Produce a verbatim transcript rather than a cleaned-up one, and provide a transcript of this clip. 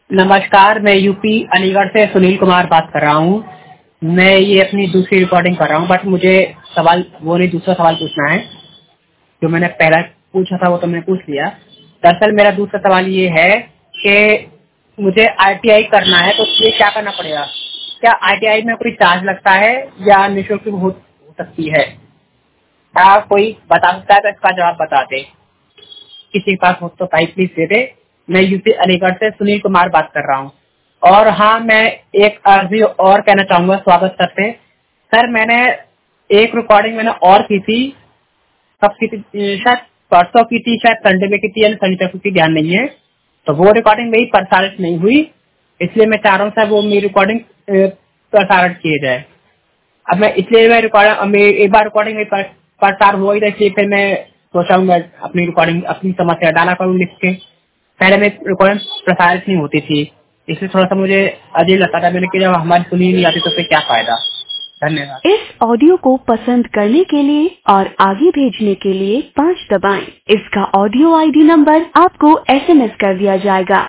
नमस्कार, मैं यूपी अलीगढ़ से सुनील कुमार बात कर रहा हूँ। मैं ये अपनी दूसरी रिकॉर्डिंग कर रहा हूँ, बट मुझे सवाल वो नहीं दूसरा सवाल पूछना है। जो मैंने पहला पूछा था वो तो मैंने पूछ लिया। दरअसल मेरा दूसरा सवाल ये है कि मुझे आई टी आई करना है, तो उसके लिए क्या करना पड़ेगा? क्या आई टी आई में कोई चार्ज लगता है या निःशुल्क हो हो सकती है? क्या कोई बता सकता है तो इसका जवाब बता दे। किसी के पास हो तो भाई प्लीज दे दे। मैं यूपी अलीगढ़ से सुनील कुमार बात कर रहा हूँ। और हाँ, मैं एक अर्जी और कहना चाहूंगा स्वागत सर से। सर, मैंने एक रिकॉर्डिंग मैंने और की थी, कब की थी? शायद परसों की थी, शायद संडे में की थी या संडे तक की, ध्यान नहीं है। तो वो रिकॉर्डिंग मेरी प्रसारित नहीं हुई, इसलिए मैं चाह रहा हूँ सर वो मेरी रिकॉर्डिंग प्रसारित किए जाए। अब मैं इसलिए मैं रिकॉर्डिंग एक बार रिकॉर्डिंग में प्रसार हुआ ही था, इसलिए फिर मैं सोचा हूँ मैं अपनी रिकॉर्डिंग अपनी समस्या डाला करूँ लिख के। पहले में रिकॉर्डिंग प्रसारित नहीं होती थी, इसलिए थोड़ा सा मुझे अजीब लगता था। मैंने कि जब हमारी सुनी नहीं आती तो फिर क्या फायदा। धन्यवाद। इस ऑडियो को पसंद करने के लिए और आगे भेजने के लिए पाँच दबाएं। इसका ऑडियो आई डी नंबर आपको एस एम एस कर दिया जाएगा।